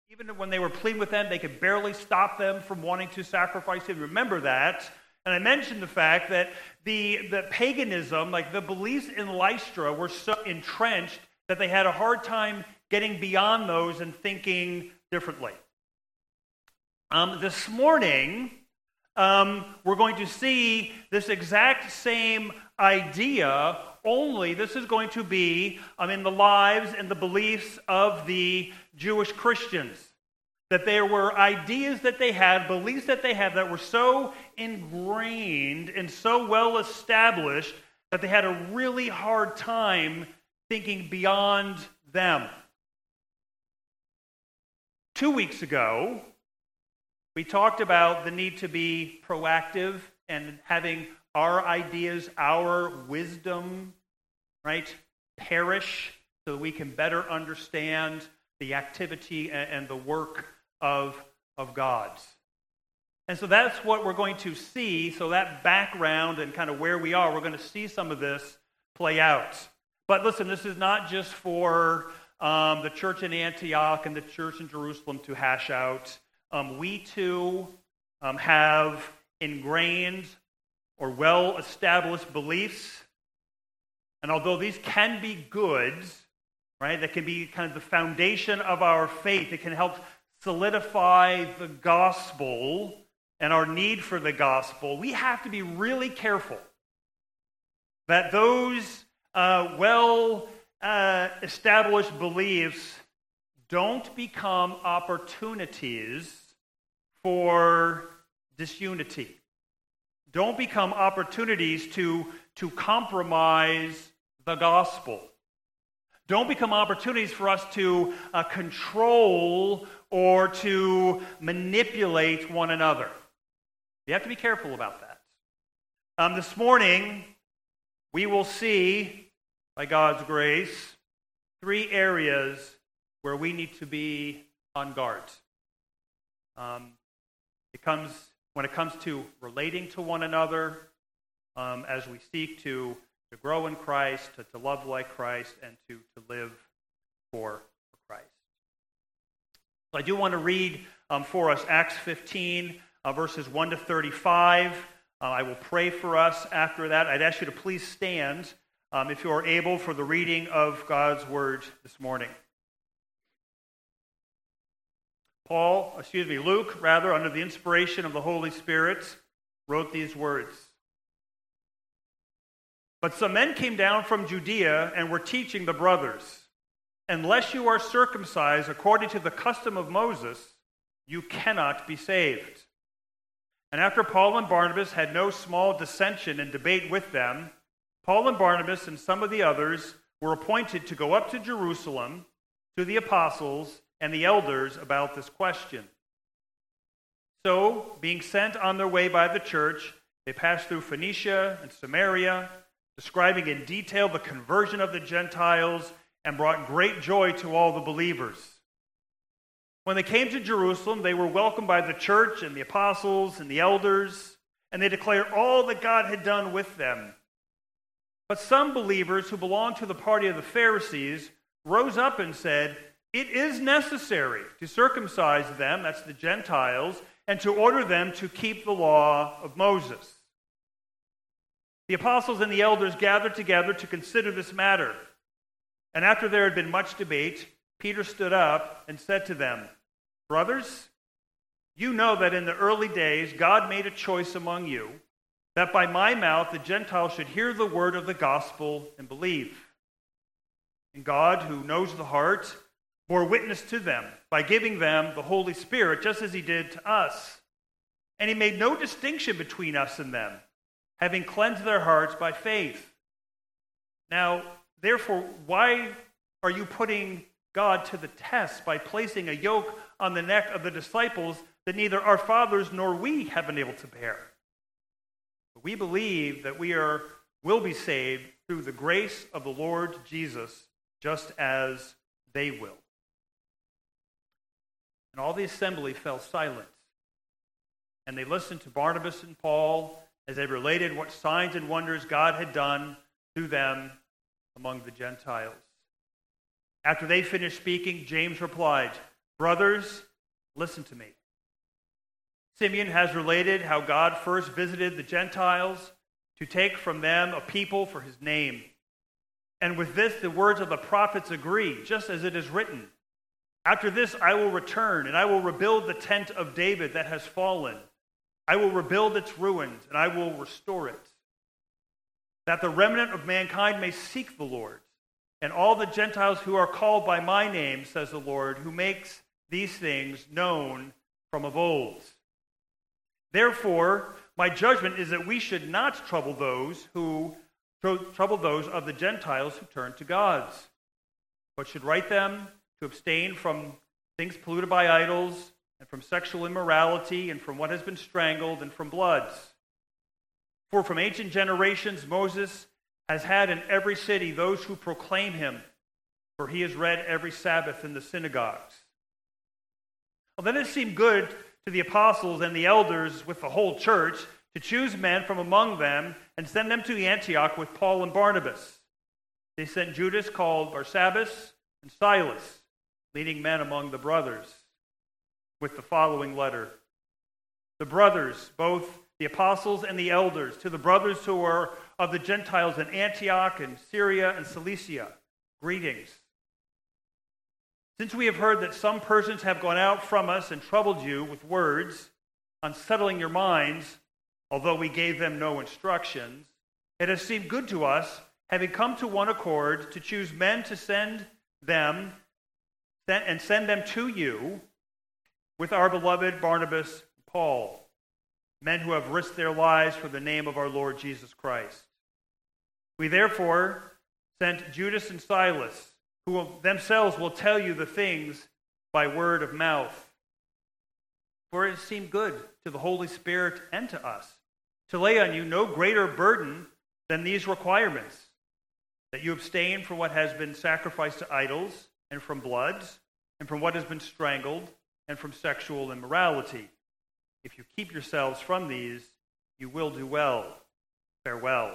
Even when they were pleading with them, they could barely stop them from wanting to sacrifice him. Remember that. And I mentioned the fact that the paganism, like the beliefs in Lystra, were so entrenched that they had a hard time getting beyond those and thinking differently. This morning, we're going to see this exact same idea, only this is going to be in the lives and the beliefs of the Jewish Christians. That there were ideas that they had, beliefs that they had that were so ingrained and so well established that they had a really hard time thinking beyond them. 2 weeks ago, we talked about the need to be proactive and having our ideas, our wisdom, right, perish so that we can better understand the activity and the work of God. And so that's what we're going to see. So that background and kind of where we are, we're going to see some of this play out. But listen, this is not just for the church in Antioch and the church in Jerusalem to hash out. We too have ingrained or well-established beliefs. And although these can be good, right, that can be kind of the foundation of our faith, it can help solidify the gospel and our need for the gospel, we have to be really careful that those well-established beliefs don't become opportunities for disunity. Don't become opportunities to compromise the gospel. Don't become opportunities for us to control or to manipulate one another. You have to be careful about that. This morning, we will see, by God's grace, 3 areas where we need to be on guard. When it comes to relating to one another, as we seek to grow in Christ, to love like Christ, and to live for Christ. So I do want to read for us Acts 15, verses 1 to 35. I will pray for us after that. I'd ask you to please stand if you are able for the reading of God's word this morning. Luke, under the inspiration of the Holy Spirit, wrote these words. But some men came down from Judea and were teaching the brothers, unless you are circumcised according to the custom of Moses, you cannot be saved. And after Paul and Barnabas had no small dissension and debate with them, Paul and Barnabas and some of the others were appointed to go up to Jerusalem to the apostles and the elders about this question. So, being sent on their way by the church, they passed through Phoenicia and Samaria, describing in detail the conversion of the Gentiles, and brought great joy to all the believers. When they came to Jerusalem, they were welcomed by the church and the apostles and the elders, and they declared all that God had done with them. But some believers who belonged to the party of the Pharisees rose up and said, "It is necessary to circumcise them," that's the Gentiles, "and to order them to keep the law of Moses." The apostles and the elders gathered together to consider this matter. And after there had been much debate, Peter stood up and said to them, "Brothers, you know that in the early days God made a choice among you, that by my mouth the Gentiles should hear the word of the gospel and believe. And God, who knows the heart, bore witness to them by giving them the Holy Spirit, just as he did to us. And he made no distinction between us and them, having cleansed their hearts by faith. Now, therefore, why are you putting God to the test by placing a yoke on the neck of the disciples that neither our fathers nor we have been able to bear? But we believe that we will be saved through the grace of the Lord Jesus, just as they will." And all the assembly fell silent, and they listened to Barnabas and Paul as they related what signs and wonders God had done through them among the Gentiles. After they finished speaking, James replied, Brothers, listen to me. Simeon has related how God first visited the Gentiles to take from them a people for his name. And with this, the words of the prophets agree, just as it is written. After this, I will return, and I will rebuild the tent of David that has fallen. I will rebuild its ruins, and I will restore it, that the remnant of mankind may seek the Lord, and all the Gentiles who are called by my name, says the Lord, who makes these things known from of old. Therefore, my judgment is that we should not trouble those of the Gentiles who turn to gods, but should write them to abstain from things polluted by idols, and from sexual immorality, and from what has been strangled, and from bloods. For from ancient generations Moses has had in every city those who proclaim him, for he is read every Sabbath in the synagogues. Well, then it seemed good to the apostles and the elders with the whole church to choose men from among them and send them to Antioch with Paul and Barnabas. They sent Judas, called Barsabbas, and Silas, leading men among the brothers, with the following letter. The brothers, both the apostles and the elders, to the brothers who are of the Gentiles in Antioch and Syria and Cilicia, greetings. Since we have heard that some persons have gone out from us and troubled you with words, unsettling your minds, although we gave them no instructions, it has seemed good to us, having come to one accord, to choose men to send them to you with our beloved Barnabas and Paul, men who have risked their lives for the name of our Lord Jesus Christ. We therefore sent Judas and Silas, who themselves will tell you the things by word of mouth. For it seemed good to the Holy Spirit and to us to lay on you no greater burden than these requirements, that you abstain from what has been sacrificed to idols, and from bloods, and from what has been strangled, and from sexual immorality. If you keep yourselves from these, you will do well. Farewell.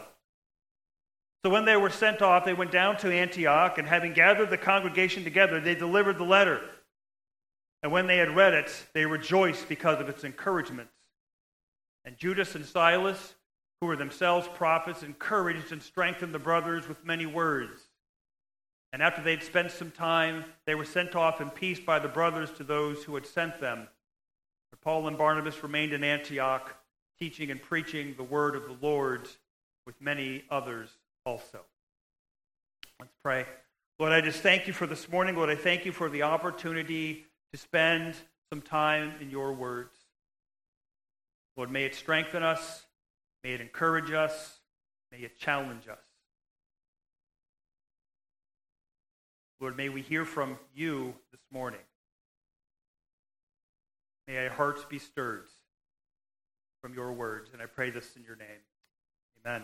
So when they were sent off, they went down to Antioch, and having gathered the congregation together, they delivered the letter. And when they had read it, they rejoiced because of its encouragement. And Judas and Silas, who were themselves prophets, encouraged and strengthened the brothers with many words. And after they had spent some time, they were sent off in peace by the brothers to those who had sent them. But Paul and Barnabas remained in Antioch, teaching and preaching the word of the Lord with many others also. Let's pray. Lord, I just thank you for this morning. Lord, I thank you for the opportunity to spend some time in your words. Lord, may it strengthen us. May it encourage us. May it challenge us. Lord, may we hear from you this morning. May our hearts be stirred from your words. And I pray this in your name. Amen.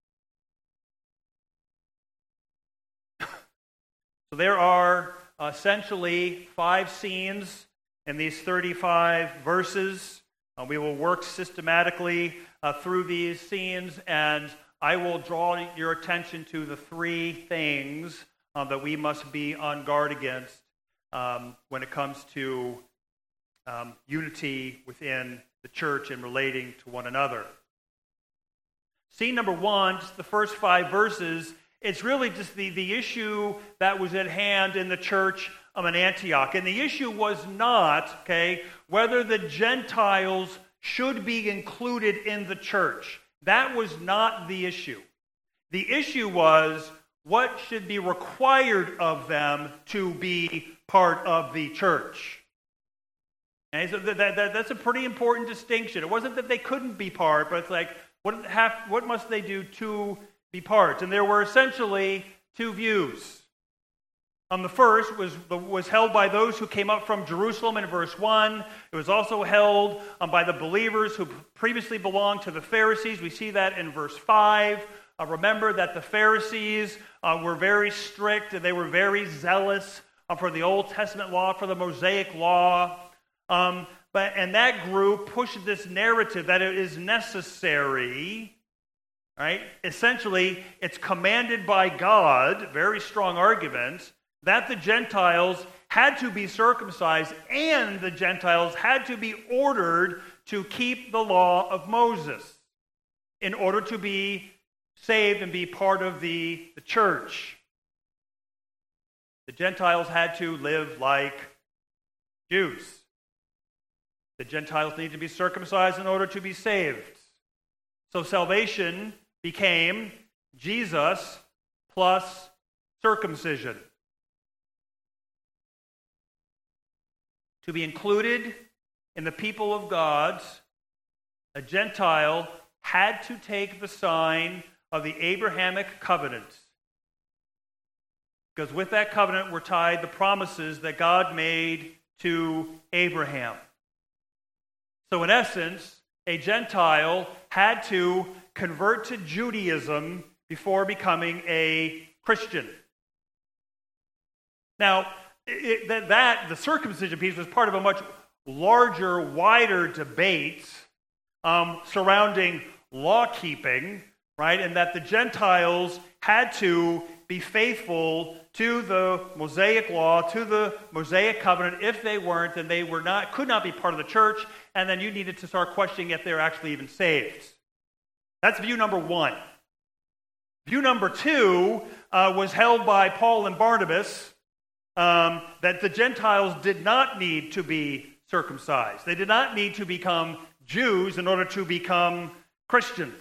So there are essentially 5 scenes in these 35 verses. We will work systematically through these scenes, and I will draw your attention to the 3 things that we must be on guard against when it comes to unity within the church and relating to one another. Scene number 1, just the first 5 verses, it's really just the issue that was at hand in the church in Antioch. And the issue was not, whether the Gentiles should be included in the church. That was not the issue. The issue was what should be required of them to be part of the church. And so that's a pretty important distinction. It wasn't that they couldn't be part, but it's like, what must they do to be part? And there were essentially 2 views. The first was held by those who came up from Jerusalem in verse 1. It was also held by the believers who previously belonged to the Pharisees. We see that in verse 5. Remember that the Pharisees were very strict and they were very zealous for the Old Testament law, for the Mosaic law. And that group pushed this narrative that it is necessary, right? Essentially, it's commanded by God, very strong argument, that the Gentiles had to be circumcised, and the Gentiles had to be ordered to keep the law of Moses in order to be saved and be part of the church. The Gentiles had to live like Jews. The Gentiles need to be circumcised in order to be saved. So salvation became Jesus plus circumcision. To be included in the people of God, a Gentile had to take the sign of the Abrahamic covenant. Because with that covenant were tied the promises that God made to Abraham. So in essence, a Gentile had to convert to Judaism before becoming a Christian. Now, the circumcision piece was part of a much larger, wider debate surrounding law-keeping, right? And that the Gentiles had to be faithful to the Mosaic law, to the Mosaic covenant. If they weren't, then they could not be part of the church, and then you needed to start questioning if they're actually even saved. That's view number one. View number two was held by Paul and Barnabas, that the Gentiles did not need to be circumcised. They did not need to become Jews in order to become Christians.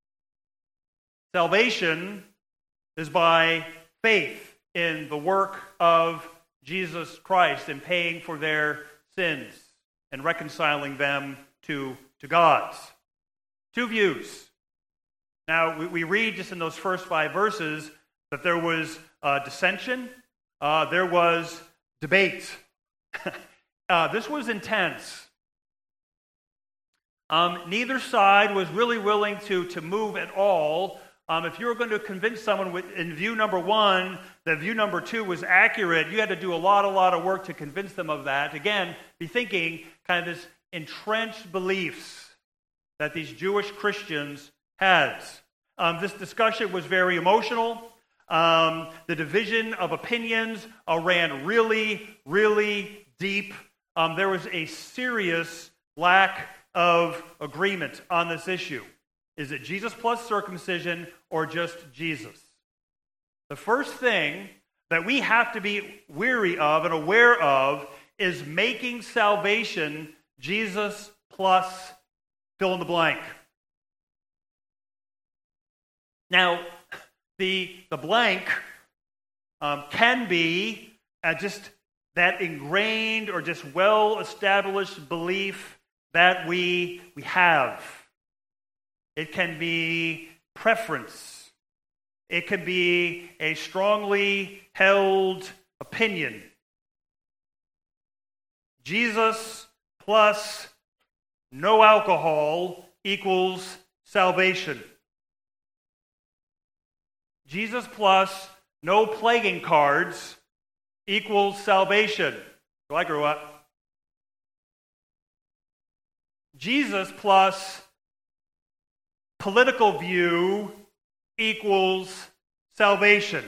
Salvation is by faith in the work of Jesus Christ in paying for their sins and reconciling them to God. Two views. Now, we read just in those first 5 verses that there was dissension, there was debate. This was intense. Neither side was really willing to move at all. If you were going to convince someone in view number one that view number two was accurate, you had to do a lot of work to convince them of that. Again, be thinking kind of this entrenched beliefs that these Jewish Christians had. This discussion was very emotional. The division of opinions ran really deep. There was a serious lack of agreement on this issue. Is it Jesus plus circumcision or just Jesus? The first thing that we have to be weary of and aware of is making salvation Jesus plus fill in the blank. Now, the blank can be just that ingrained or just well-established belief that we have. It can be preference. It can be a strongly held opinion. Jesus plus no alcohol equals salvation. Jesus plus no plaguing cards equals salvation. So I grew up. Jesus plus political view equals salvation.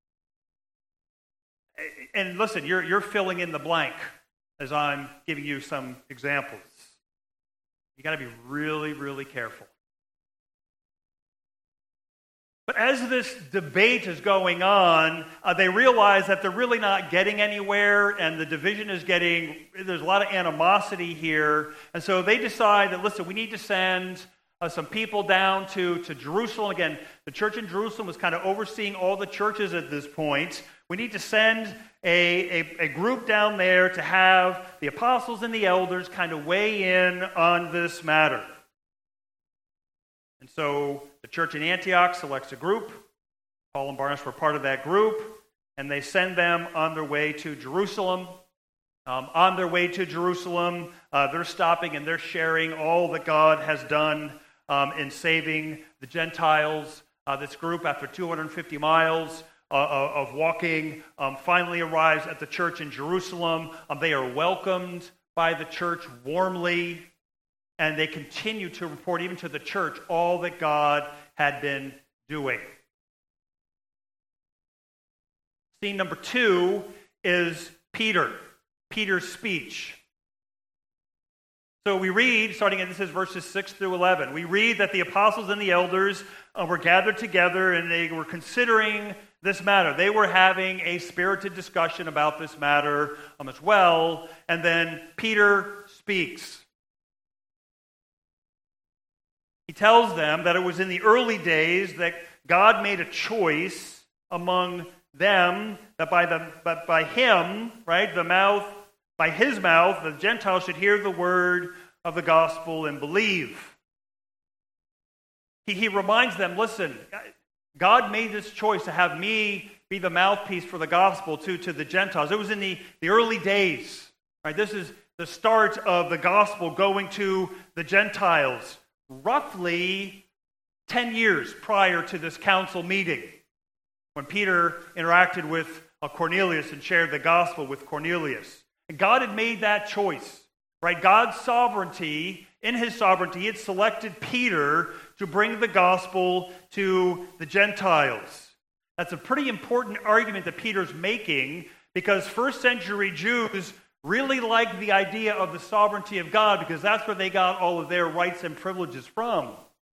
And listen, you're filling in the blank as I'm giving you some examples. You got to be really careful. But as this debate is going on, they realize that they're really not getting anywhere, and the division is there's a lot of animosity here. And so they decide that, listen, we need to send some people down to Jerusalem. Again, the church in Jerusalem was kind of overseeing all the churches at this point. We need to send a group down there to have the apostles and the elders kind of weigh in on this matter. And so the church in Antioch selects a group. Paul and Barnabas were part of that group, and they send them on their way to Jerusalem. On their way to Jerusalem, they're stopping and they're sharing all that God has done in saving the Gentiles. This group, after 250 miles of walking, finally arrives at the church in Jerusalem. They are welcomed by the church warmly, and they continue to report even to the church all that God had been doing. Scene number 2 is Peter. Peter's speech. So we read, this is verses 6 through 11, we read that the apostles and the elders were gathered together and they were considering this matter. They were having a spirited discussion about this matter as well. And then Peter speaks. He tells them that it was in the early days that God made a choice among them that by him, right, by his mouth, the Gentiles should hear the word of the gospel and believe. He reminds them, listen, God made this choice to have me be the mouthpiece for the gospel to the Gentiles. It was in the early days. Right? This is the start of the gospel going to the Gentiles, roughly 10 years prior to this council meeting, when Peter interacted with Cornelius and shared the gospel with Cornelius. And God had made that choice. Right? God's sovereignty, in his sovereignty, he had selected Peter to bring the gospel to the Gentiles. That's a pretty important argument that Peter's making, because first century Jews really liked the idea of the sovereignty of God, because that's where they got all of their rights and privileges from.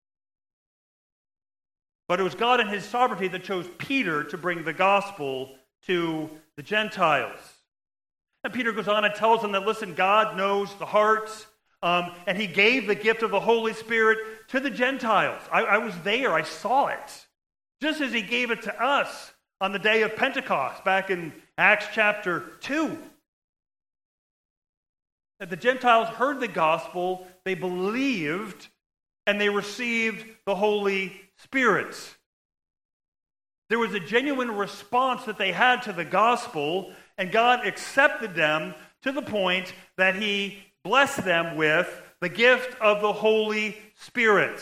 But it was God in his sovereignty that chose Peter to bring the gospel to the Gentiles. And Peter goes on and tells them that, listen, God knows the hearts, and he gave the gift of the Holy Spirit to the Gentiles. I was there. I saw it. Just as he gave it to us on the day of Pentecost, back in Acts chapter 2. That the Gentiles heard the gospel, they believed, and they received the Holy Spirit. There was a genuine response that they had to the gospel, and God accepted them to the point that he blessed them with the gift of the Holy Spirit.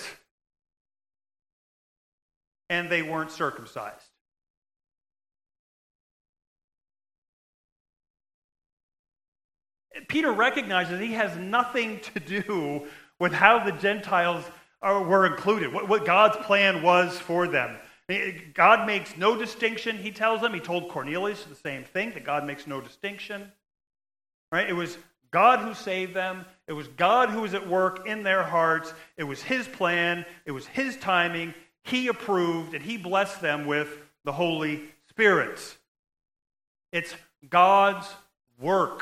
And they weren't circumcised. Peter recognizes he has nothing to do with how the Gentiles were included, what God's plan was for them. God makes no distinction, he tells them. He told Cornelius the same thing, that God makes no distinction. Right? It was God who saved them. It was God who was at work in their hearts. It was his plan. It was his timing. He approved, and he blessed them with the Holy Spirit. It's God's work.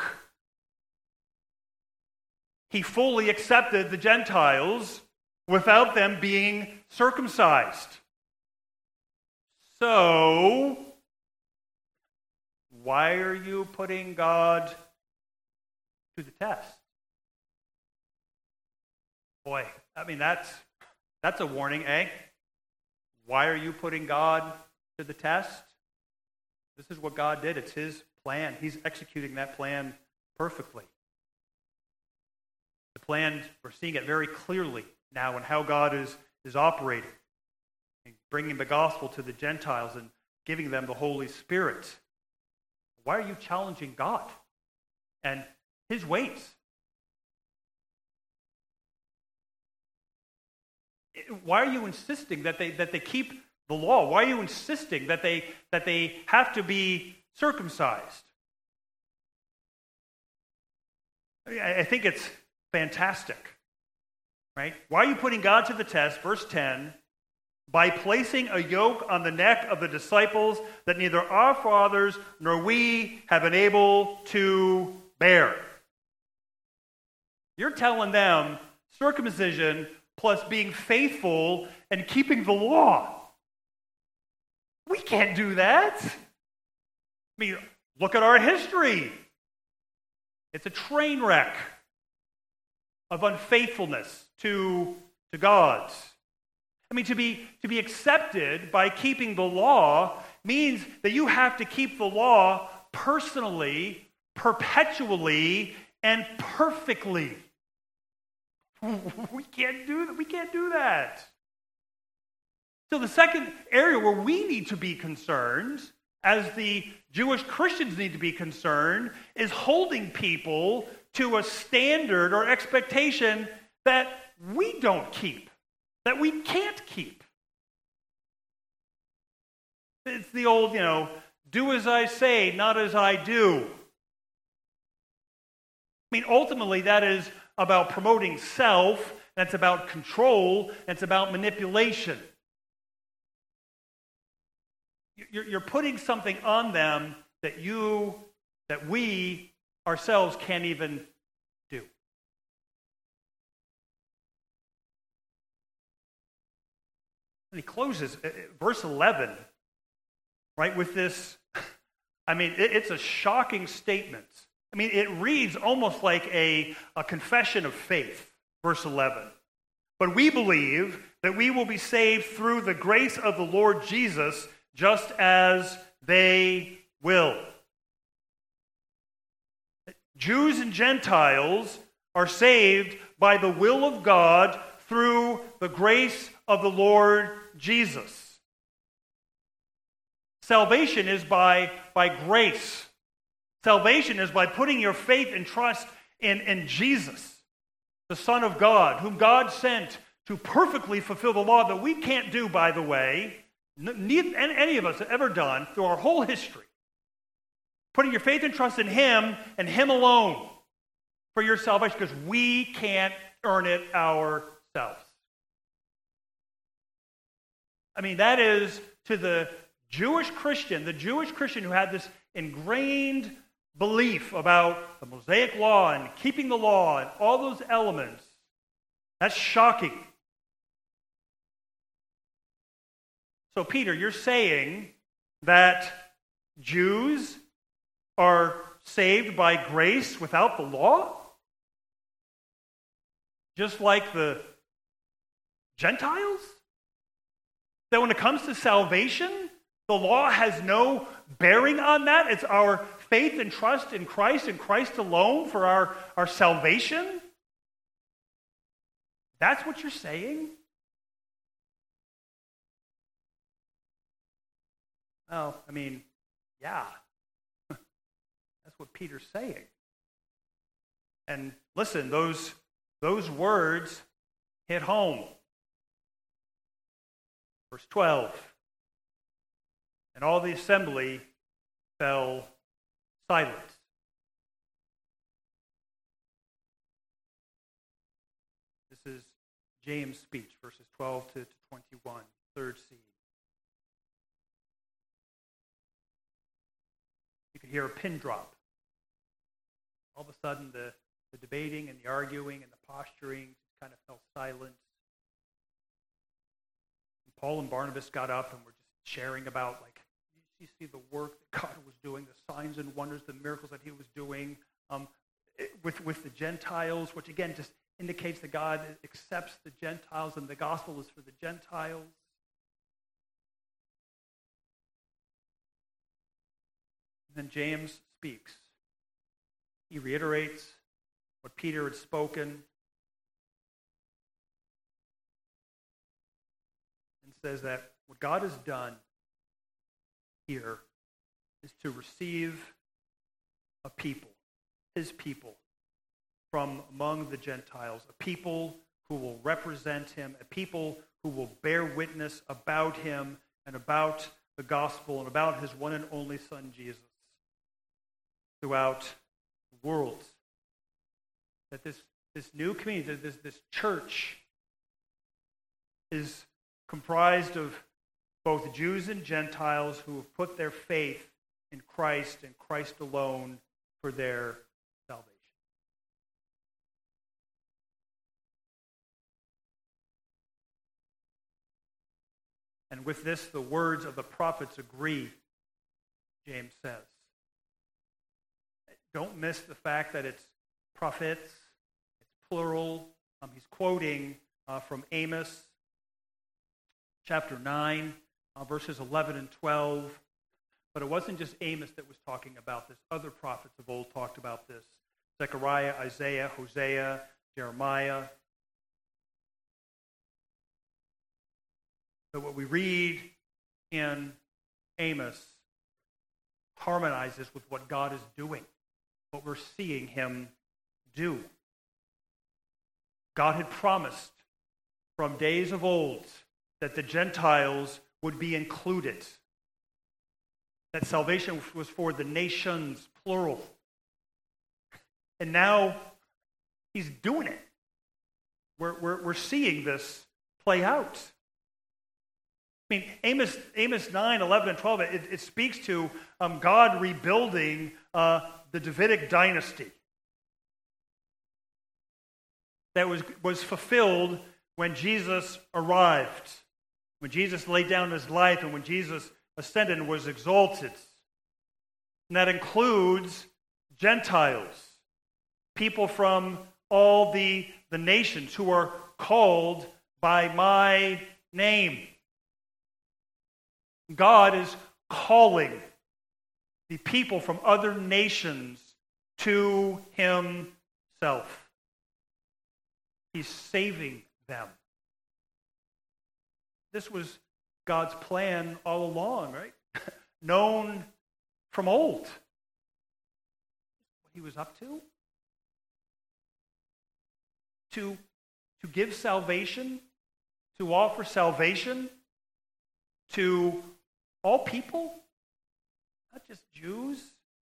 He fully accepted the Gentiles without them being circumcised. So, why are you putting God to the test? Boy, I mean, that's a warning, eh? Why are you putting God to the test? This is what God did. It's his plan. He's executing that plan perfectly. The plan, we're seeing it very clearly now in how God is operating. Bringing the gospel to the Gentiles and giving them the Holy Spirit. Why are you challenging God and his ways? Why are you insisting that they keep the law? Why are you insisting that they have to be circumcised? I think it's fantastic, right? Why are you putting God to the test? Verse 10, by placing a yoke on the neck of the disciples that neither our fathers nor we have been able to bear. You're telling them circumcision plus being faithful and keeping the law. We can't do that. I mean, look at our history. It's a train wreck of unfaithfulness to God. I mean, to be accepted by keeping the law means that you have to keep the law personally, perpetually, and perfectly. We can't do that. So the second area where we need to be concerned, as the Jewish Christians need to be concerned, is holding people to a standard or expectation that we don't keep, that we can't keep. It's the old, do as I say, not as I do. I mean, ultimately, that is about promoting self, that's about control, that's about manipulation. You're putting something on them that we ourselves can't even do. And he closes verse 11, right, with this. I mean, it's a shocking statement. I mean, it reads almost like a confession of faith, verse 11. But we believe that we will be saved through the grace of the Lord Jesus, just as they will. Jews and Gentiles are saved by the will of God through the grace of the Lord Jesus. Salvation is by grace. Salvation is by putting your faith and trust in Jesus, the Son of God, whom God sent to perfectly fulfill the law that we can't do, by the way, any of us have ever done through our whole history. Putting your faith and trust in Him and Him alone for your salvation, because we can't earn it ourselves. I mean, that is to the Jewish Christian who had this ingrained belief about the Mosaic law and keeping the law and all those elements. That's shocking. So, Peter, you're saying that Jews are saved by grace without the law? Just like the Gentiles? That when it comes to salvation, the law has no bearing on that? It's our faith and trust in Christ and Christ alone for our salvation? That's what you're saying? Well, I mean, yeah. That's what Peter's saying. And listen, those words hit home. Verse 12. And all the assembly fell silent. This is James' speech, verses 12 to 21, third scene. You could hear a pin drop. All of a sudden, the debating and the arguing and the posturing kind of fell silent. And Paul and Barnabas got up and were just sharing about, like, you see the work that God was doing, the signs and wonders, the miracles that He was doing with the Gentiles, which again just indicates that God accepts the Gentiles and the gospel is for the Gentiles. And then James speaks. He reiterates what Peter had spoken and says that what God has done here is to receive a people, His people, from among the Gentiles, a people who will represent Him, a people who will bear witness about Him and about the gospel and about His one and only Son, Jesus, throughout the world. That this new community, this church, is comprised of both Jews and Gentiles who have put their faith in Christ and Christ alone for their salvation. And with this, the words of the prophets agree, James says. Don't miss the fact that it's prophets, it's plural. He's quoting from Amos chapter 9, verses 11 and 12. But it wasn't just Amos that was talking about this. Other prophets of old talked about this. Zechariah, Isaiah, Hosea, Jeremiah. But what we read in Amos harmonizes with what God is doing, what we're seeing Him do. God had promised from days of old that the Gentiles would be included, that salvation was for the nations, plural. And now he's doing it. We're seeing this play out. I mean, Amos 9, 11, and 12, it speaks to God rebuilding the Davidic dynasty that was fulfilled when Jesus arrived, when Jesus laid down his life, and when Jesus ascended and was exalted. And that includes Gentiles, people from all the nations who are called by my name. God is calling the people from other nations to himself. He's saving them. This was God's plan all along, right? Known from old. What he was up to? To give salvation, to offer salvation to all people, not just Jews,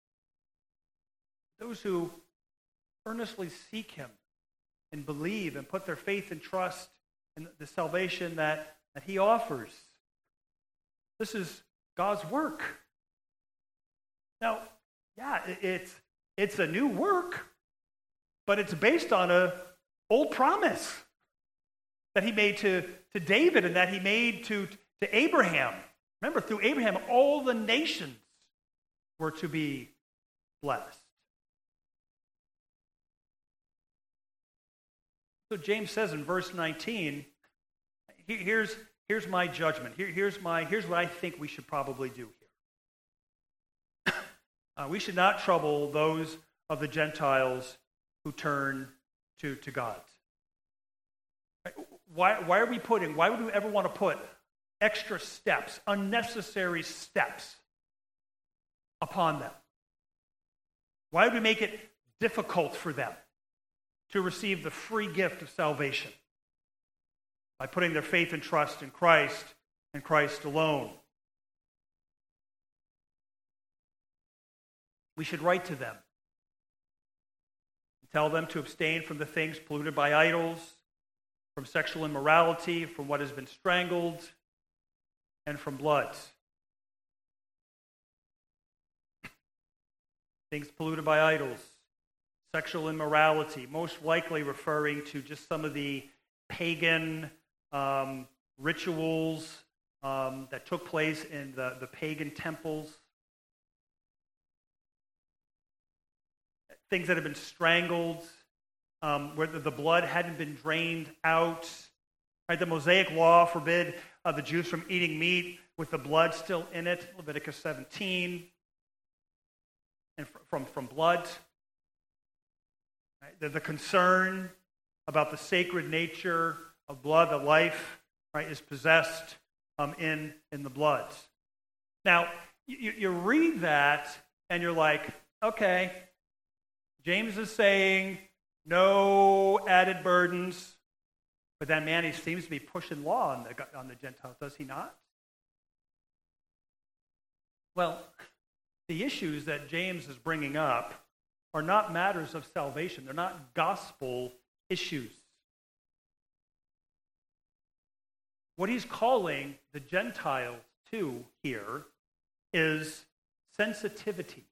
those who earnestly seek him and believe and put their faith and trust in the salvation that he offers. This is God's work. Now, yeah, it's a new work, but it's based on an old promise that he made to David and that he made to Abraham. Remember, through Abraham, all the nations were to be blessed. So James says in verse 19, here's my judgment. Here's what I think we should probably do here. We should not trouble those of the Gentiles who turn to God. Why would we ever want to put extra steps, unnecessary steps upon them? Why would we make it difficult for them to receive the free gift of salvation by putting their faith and trust in Christ and Christ alone? We should write to them and tell them to abstain from the things polluted by idols, from sexual immorality, from what has been strangled, and from blood. Things polluted by idols, sexual immorality, most likely referring to just some of the pagan rituals that took place in the pagan temples. Things that have been strangled, where the blood hadn't been drained out. Right? The Mosaic law forbid the Jews from eating meat with the blood still in it, Leviticus 17, and from blood. Right? The concern about the sacred nature of blood, the life, right, is possessed in the blood. Now, you read that and you're like, okay, James is saying no added burdens, but then, man, he seems to be pushing law on the Gentiles, does he not? Well, the issues that James is bringing up are not matters of salvation. They're not gospel issues. What he's calling the Gentiles to here is sensitivity,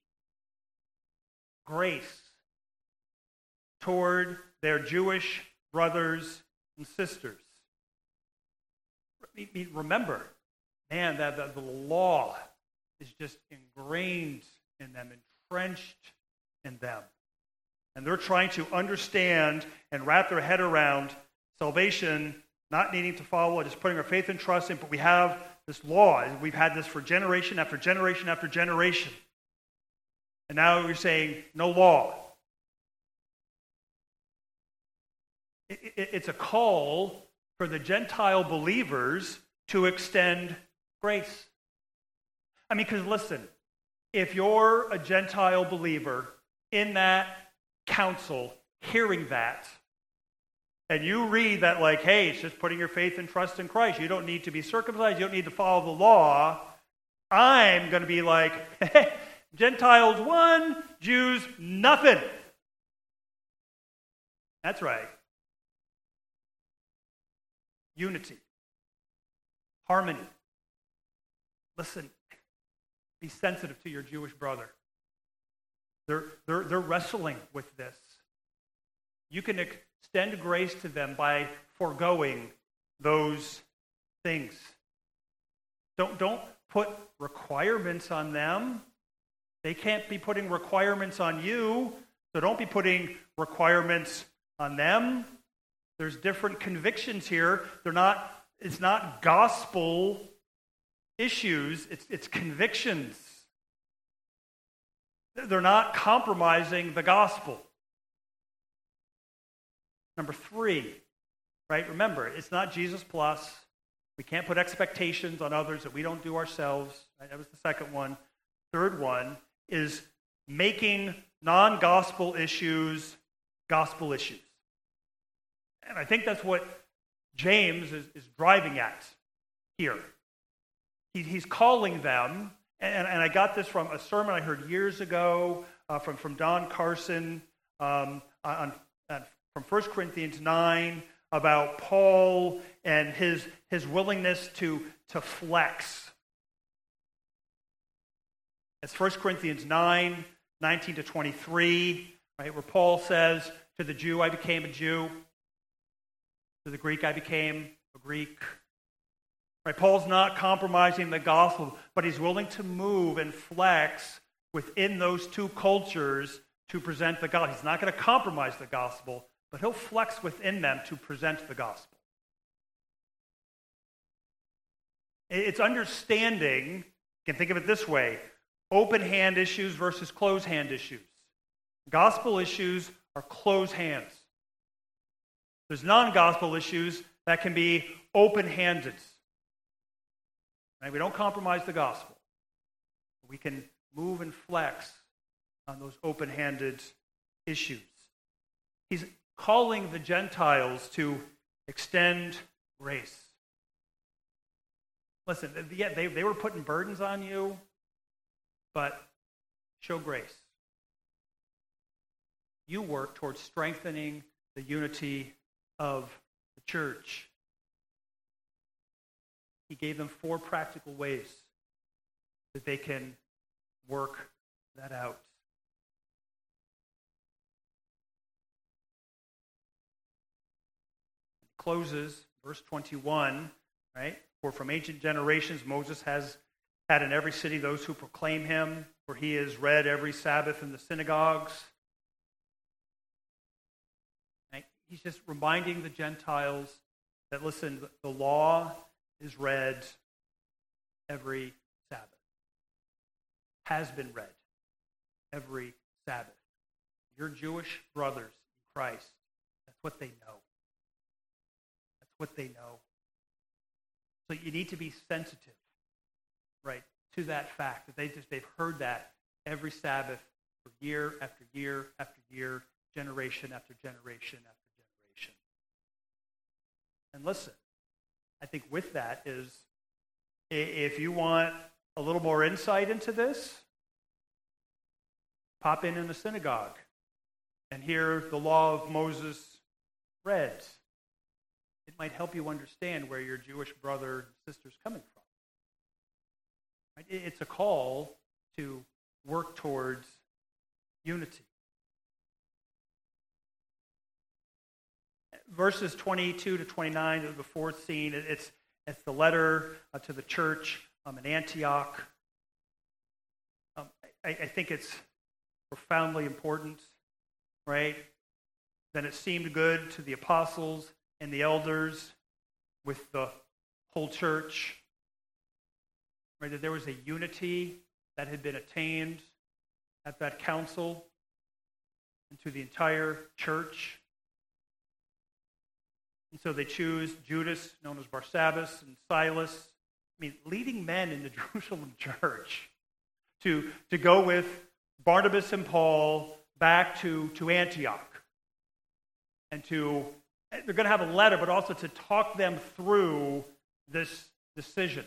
grace toward their Jewish brothers and sisters. Remember, man, that the law is just ingrained in them, entrenched in them. And they're trying to understand and wrap their head around salvation, not needing to follow, just putting our faith and trust in, but we have this law. We've had this for generation after generation after generation. And now we're saying, no law. It's a call for the Gentile believers to extend grace. I mean, because listen, if you're a Gentile believer in that council, hearing that, and you read that like, hey, it's just putting your faith and trust in Christ. You don't need to be circumcised. You don't need to follow the law. I'm going to be like, hey, Gentiles 1, Jews nothing. That's right. Unity. Harmony. Listen, be sensitive to your Jewish brother. They're wrestling with this. You can extend grace to them by foregoing those things. Don't put requirements on them. They can't be putting requirements on you, so don't be putting requirements on them. There's different convictions here. It's not gospel issues, it's convictions. They're not compromising the gospel. Number 3, right? Remember, it's not Jesus plus. We can't put expectations on others that we don't do ourselves. Right? That was the second one. Third one is making non-gospel issues gospel issues. And I think that's what James is driving at here. He's calling them, and I got this from a sermon I heard years ago from Don Carson from 1 Corinthians 9 about Paul and his willingness to flex. It's 1 Corinthians 9, 19 to 23, right, where Paul says, to the Jew I became a Jew, to the Greek I became a Greek. Right, Paul's not compromising the gospel, but he's willing to move and flex within those two cultures to present the gospel. He's not going to compromise the gospel, but he'll flex within them to present the gospel. It's understanding, you can think of it this way, open hand issues versus closed hand issues. Gospel issues are closed hands. There's non-gospel issues that can be open-handed. Right? We don't compromise the gospel. We can move and flex on those open-handed issues. He's calling the Gentiles to extend grace. Listen, yeah, they were putting burdens on you, but show grace. You work towards strengthening the unity of the church. He gave them 4 practical ways that they can work that out. It closes, verse 21, right? For from ancient generations Moses has had in every city those who proclaim him, for he is read every Sabbath in the synagogues. Right? He's just reminding the Gentiles that, listen, the law is read every Sabbath. Has been read every Sabbath. Your Jewish brothers in Christ, that's what they know. That's what they know. So you need to be sensitive, right, to that fact that they've heard that every Sabbath for year after year after year, generation after generation after generation. And listen, I think with that is, if you want a little more insight into this, pop in the synagogue and hear the law of Moses read. It might help you understand where your Jewish brother and sister is coming from. Right? It's a call to work towards unity. Verses 22 to 29 of the 4th scene, it's the letter to the church in Antioch. I think it's profoundly important, right? Then it seemed good to the apostles and the elders with the whole church, right? That there was a unity that had been attained at that council and to the entire church. And so they choose Judas, known as Barsabbas, and Silas, leading men in the Jerusalem church, to go with Barnabas and Paul back to Antioch. And they're going to have a letter, but also to talk them through this decision.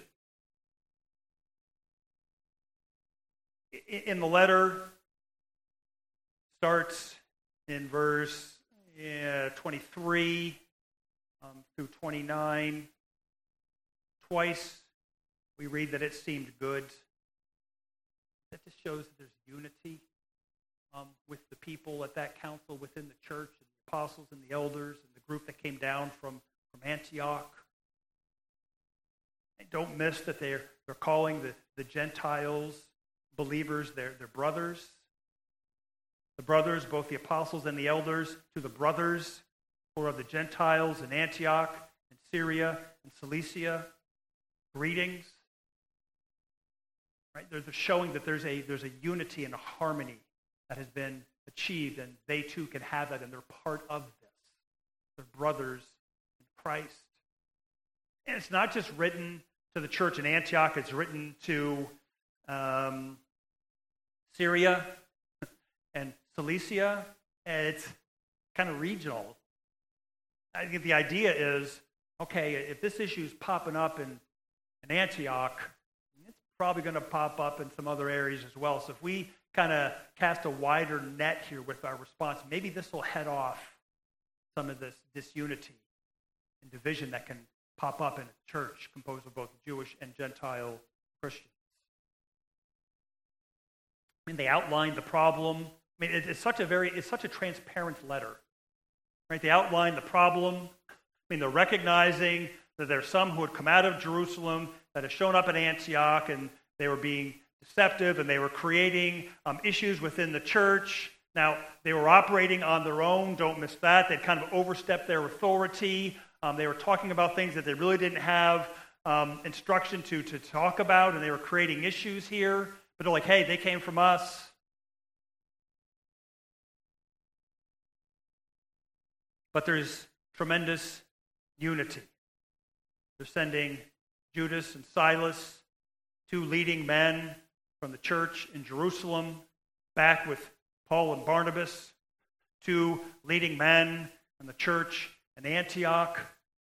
In the letter, starts in verse 23 through 29. Twice we read that it seemed good. That just shows that there's unity with the people at that council within the church, and the apostles and the elders and the group that came down from Antioch. And don't miss that they're calling the Gentiles believers their brothers. The brothers, both the apostles and the elders, to the brothers who are of the Gentiles in Antioch and Syria and Cilicia, greetings. Right? They're showing that there's a unity and a harmony that has been achieved, and they too can have that, and they're part of this. They're brothers in Christ. And it's not just written to the church in Antioch, it's written to Syria and Cilicia, and it's kind of regional. I think the idea is, okay, if this issue is popping up in Antioch, it's probably going to pop up in some other areas as well. So if we kind of cast a wider net here with our response, maybe this will head off some of this disunity and division that can pop up in a church composed of both Jewish and Gentile Christians. I mean, they outlined the problem. I mean, it's such a transparent letter, right? They outline the problem. I mean, they're recognizing that there's some who had come out of Jerusalem that had shown up in Antioch, and they were being deceptive, and they were creating issues within the church. Now, they were operating on their own. Don't miss that. They'd kind of overstepped their authority. They were talking about things that they really didn't have instruction to talk about, and they were creating issues here. But they're like, hey, they came from us. But there's tremendous unity. They're sending Judas and Silas, two leading men from the church in Jerusalem, back with Paul and Barnabas, two leading men in the church in Antioch.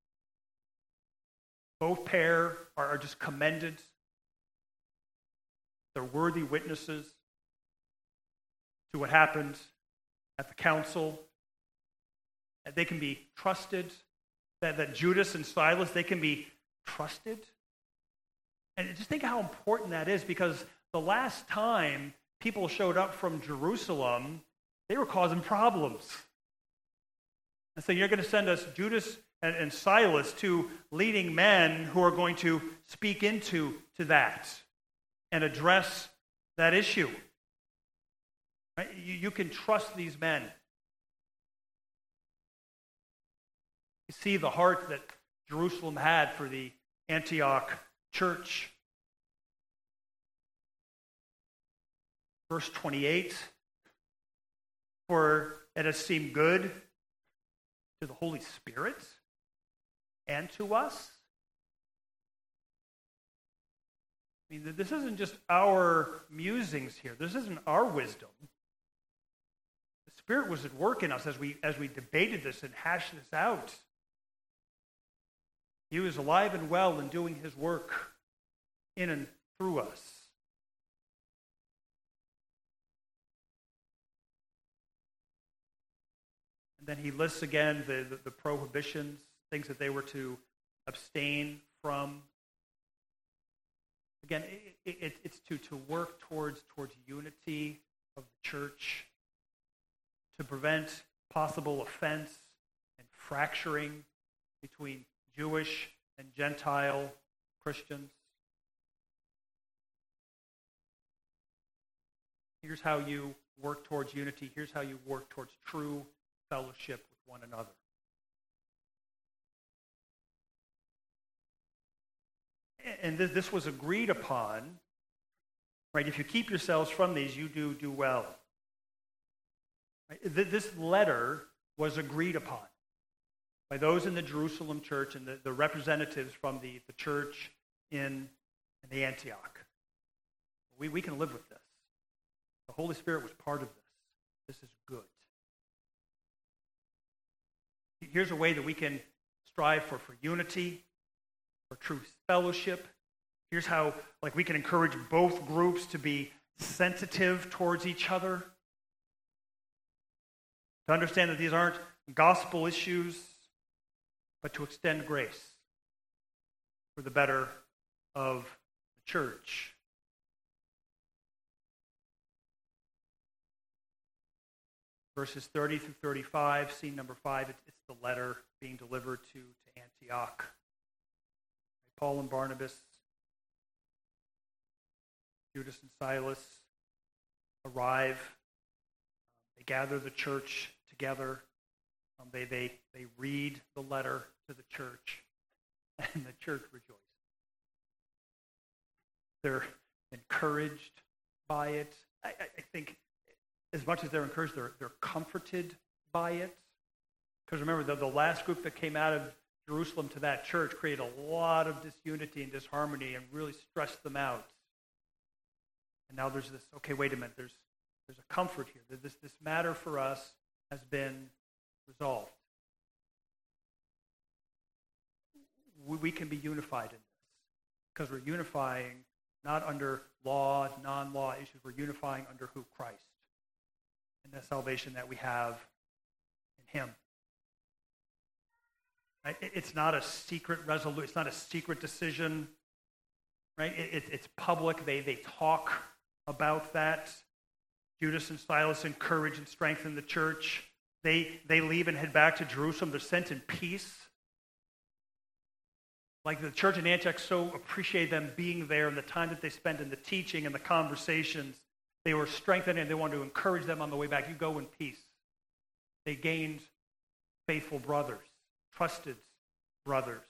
Both pair are just commended. They're worthy witnesses to what happened at the council. That they can be trusted. That Judas and Silas, they can be trusted. And just think how important that is, because the last time people showed up from Jerusalem, they were causing problems. And so you're going to send us Judas and Silas, two leading men who are going to speak into that and address that issue. Right? You can trust these men. You see the heart that Jerusalem had for the Antioch church. Verse 28, for it has seemed good to the Holy Spirit and to us. I mean, this isn't just our musings here. This isn't our wisdom. The Spirit was at work in us as we debated this and hashed this out. He was alive and well and doing his work in and through us. And then he lists again the prohibitions, things that they were to abstain from. Again, it's to work towards unity of the church, to prevent possible offense and fracturing between Jewish and Gentile Christians. Here's how you work towards unity. Here's how you work towards true fellowship with one another. And this was agreed upon, right? If you keep yourselves from these, you do well. Right? This letter was agreed upon by those in the Jerusalem church and the representatives from the church in the Antioch. We can live with this. The Holy Spirit was part of this. This is good. Here's a way that we can strive for unity, for true fellowship. Here's how we can encourage both groups to be sensitive towards each other. To understand that these aren't gospel issues, but to extend grace for the better of the church. Verses 30 through 35, scene number 5, it's the letter being delivered to Antioch. Paul and Barnabas, Judas and Silas arrive. They gather the church together. They read the letter to the church, and the church rejoices. They're encouraged by it. I think as much as they're encouraged, they're comforted by it. Because remember, the last group that came out of Jerusalem to that church created a lot of disunity and disharmony and really stressed them out. And now there's this, okay, wait a minute, there's a comfort here. This matter for us has been resolved. We can be unified in this because we're unifying not under law, non-law issues. We're unifying under who? Christ. And the salvation that we have in him. Right? It's not a secret resolution. It's not a secret decision. Right? It's public. They talk about that. Judas and Silas encourage and strengthen the church. They leave and head back to Jerusalem. They're sent in peace. Like the church in Antioch so appreciated them being there and the time that they spent in the teaching and the conversations. They were strengthened and they wanted to encourage them on the way back. You go in peace. They gained faithful brothers, trusted brothers.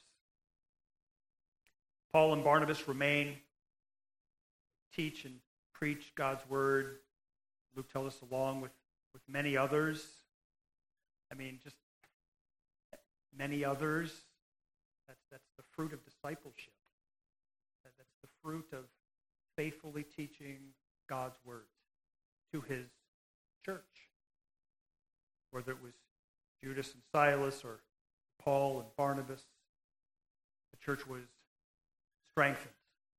Paul and Barnabas remain, teach and preach God's word. Luke tells us along with many others. I mean, just many others. That's the fruit of discipleship. That's the fruit of faithfully teaching God's word to his church. Whether it was Judas and Silas or Paul and Barnabas, the church was strengthened.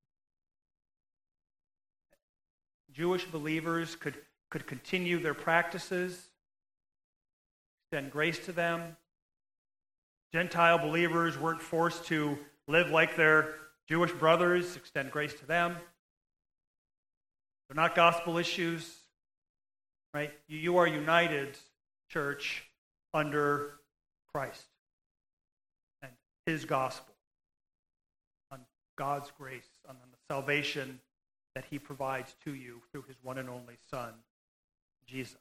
Jewish believers could continue their practices, extend grace to them. Gentile believers weren't forced to live like their Jewish brothers, extend grace to them. They're not gospel issues, right? You are united, church, under Christ and his gospel, on God's grace, on the salvation that he provides to you through his one and only Son, Jesus.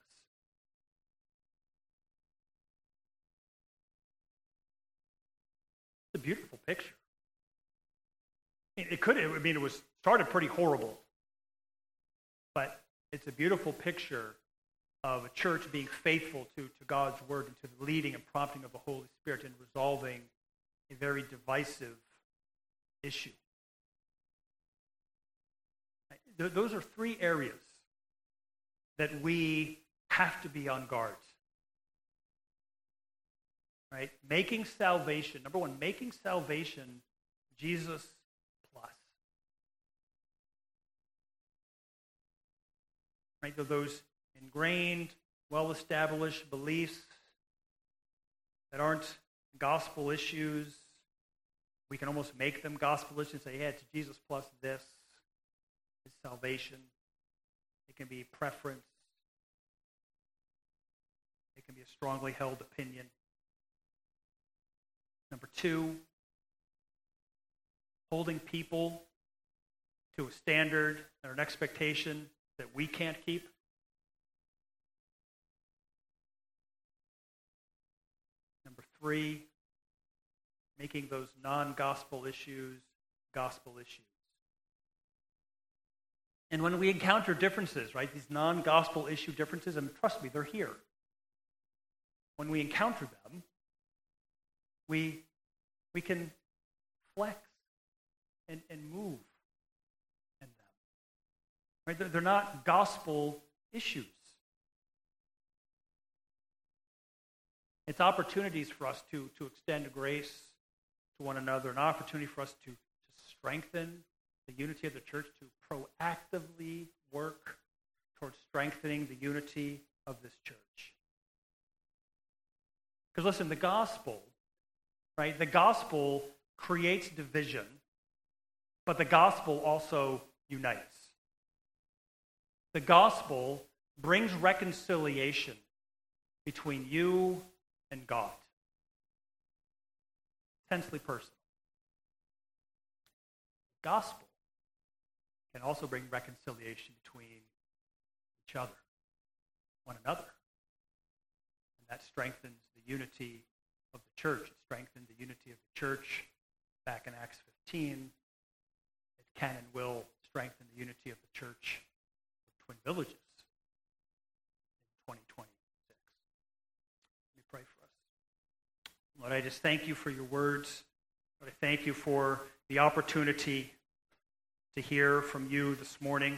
It's a beautiful picture. It was started pretty horrible, but it's a beautiful picture of a church being faithful to God's word and to the leading and prompting of the Holy Spirit in resolving a very divisive issue. Those are three areas that we have to be on guard. Right? Making salvation, number one, making salvation Jesus plus. Right? Those ingrained, well-established beliefs that aren't gospel issues. We can almost make them gospel issues and say, yeah, it's Jesus plus this is salvation. It can be preference. It can be a strongly held opinion. Number two, holding people to a standard or an expectation that we can't keep. Number three, making those non-gospel issues gospel issues. And when we encounter differences, right, these non-gospel issue differences, and trust me, they're here. When we encounter them, we can flex and move in them. Right? They're not gospel issues. It's opportunities for us to extend grace to one another, an opportunity for us to strengthen the unity of the church, to proactively work towards strengthening the unity of this church. Because listen, the gospel, right? The gospel creates division, but the gospel also unites. The gospel brings reconciliation between you and God. Intensely personal. The gospel can also bring reconciliation between each other, one another. And that strengthens the unity of the church. It strengthened the unity of the church back in Acts 15. It can and will strengthen the unity of the church of Twin Villages in 2026. Let me pray for us. Lord, I just thank you for your words. Lord, I thank you for the opportunity to hear from you this morning.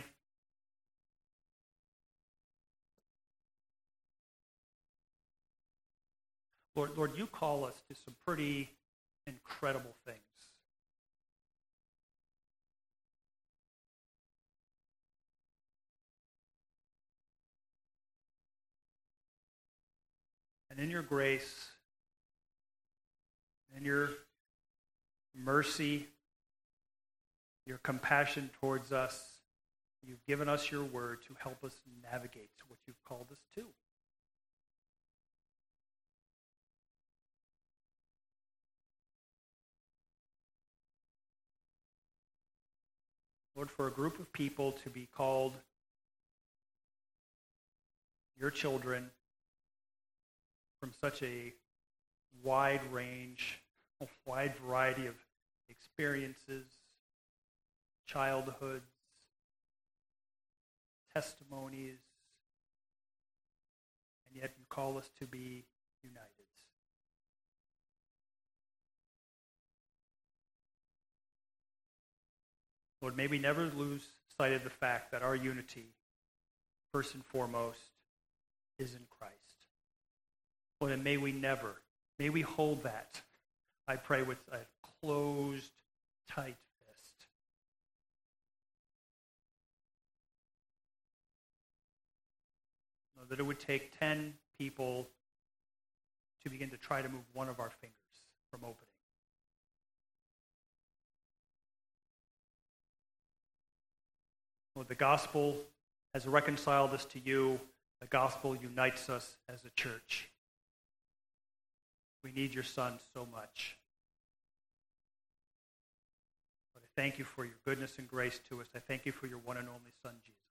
Lord, you call us to some pretty incredible things. And in your grace, in your mercy, your compassion towards us, you've given us your word to help us navigate what you've called us to. Lord, for a group of people to be called your children from such a wide range, a wide variety of experiences, childhoods, testimonies, and yet you call us to be united. Lord, may we never lose sight of the fact that our unity, first and foremost, is in Christ. Lord, and may we hold that, I pray, with a closed, tight fist. Lord, that it would take 10 people to begin to try to move one of our fingers from opening. Lord, the gospel has reconciled us to you. The gospel unites us as a church. We need your Son so much. Lord, I thank you for your goodness and grace to us. I thank you for your one and only Son, Jesus.